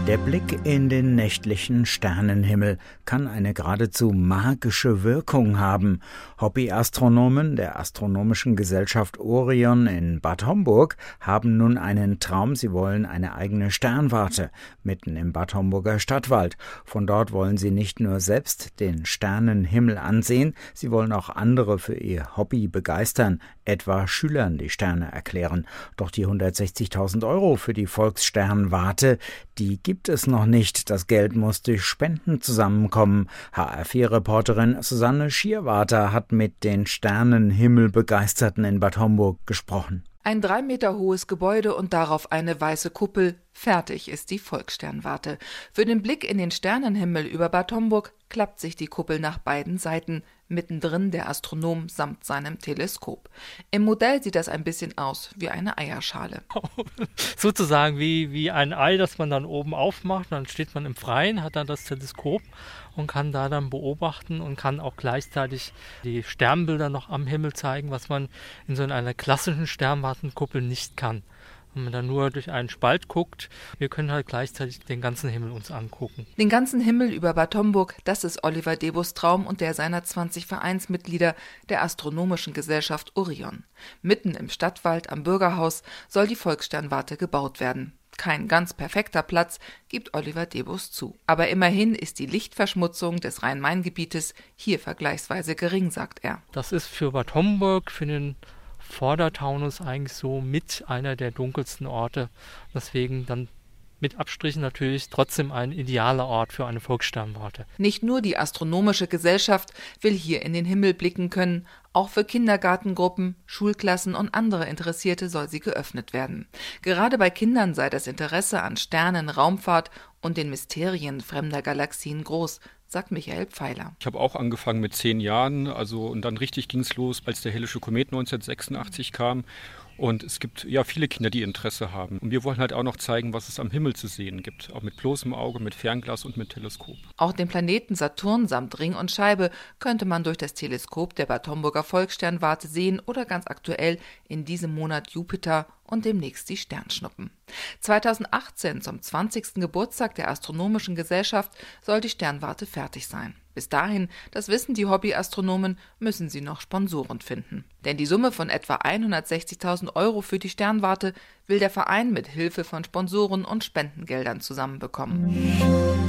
Der Blick in den nächtlichen Sternenhimmel kann eine geradezu magische Wirkung haben. Hobbyastronomen der Astronomischen Gesellschaft Orion in Bad Homburg haben nun einen Traum. Sie wollen eine eigene Sternwarte mitten im Bad Homburger Stadtwald. Von dort wollen sie nicht nur selbst den Sternenhimmel ansehen, sie wollen auch andere für ihr Hobby begeistern, etwa Schülern die Sterne erklären. Doch die 160.000 € für die Volkssternwarte, die gibt es noch nicht. Das Geld muss durch Spenden zusammenkommen. HR4-Reporterin Susanne Schierwarter hat mit den Sternenhimmelbegeisterten in Bad Homburg gesprochen. Ein 3 Meter hohes Gebäude und darauf eine weiße Kuppel. Fertig ist die Volkssternwarte. Für den Blick in den Sternenhimmel über Bad Homburg klappt sich die Kuppel nach beiden Seiten. Mittendrin der Astronom samt seinem Teleskop. Im Modell sieht das ein bisschen aus wie eine Eierschale. Sozusagen wie ein Ei, das man dann oben aufmacht. Dann steht man im Freien, hat dann das Teleskop und kann da dann beobachten und kann auch gleichzeitig die Sternbilder noch am Himmel zeigen, was man in so einer klassischen Sternwartenkuppel nicht kann. Wenn man dann nur durch einen Spalt guckt, wir können halt gleichzeitig den ganzen Himmel uns angucken. Den ganzen Himmel über Bad Homburg, das ist Oliver Debus Traum und der seiner 20 Vereinsmitglieder der Astronomischen Gesellschaft Orion. Mitten im Stadtwald am Bürgerhaus soll die Volkssternwarte gebaut werden. Kein ganz perfekter Platz, gibt Oliver Debus zu. Aber immerhin ist die Lichtverschmutzung des Rhein-Main-Gebietes hier vergleichsweise gering, sagt er. Das ist für Bad Homburg, für den Vordertaunus eigentlich so mit einer der dunkelsten Orte. Deswegen dann mit Abstrichen natürlich trotzdem ein idealer Ort für eine Volkssternwarte. Nicht nur die Astronomische Gesellschaft will hier in den Himmel blicken können, auch für Kindergartengruppen, Schulklassen und andere Interessierte soll sie geöffnet werden. Gerade bei Kindern sei das Interesse an Sternen, Raumfahrt und den Mysterien fremder Galaxien groß, sagt Michael Pfeiler. Ich habe auch angefangen mit 10 Jahren, und dann richtig ging es los, als der Hellische Komet 1986 kam. Und es gibt ja viele Kinder, die Interesse haben. Und wir wollen halt auch noch zeigen, was es am Himmel zu sehen gibt. Auch mit bloßem Auge, mit Fernglas und mit Teleskop. Auch den Planeten Saturn samt Ring und Scheibe könnte man durch das Teleskop der Bad Homburger Volkssternwarte sehen oder ganz aktuell in diesem Monat Jupiter und demnächst die Sternschnuppen. 2018, zum 20. Geburtstag der Astronomischen Gesellschaft, soll die Sternwarte fertig sein. Bis dahin, das wissen die Hobbyastronomen, müssen sie noch Sponsoren finden. Denn die Summe von etwa 160.000 € für die Sternwarte will der Verein mit Hilfe von Sponsoren und Spendengeldern zusammenbekommen.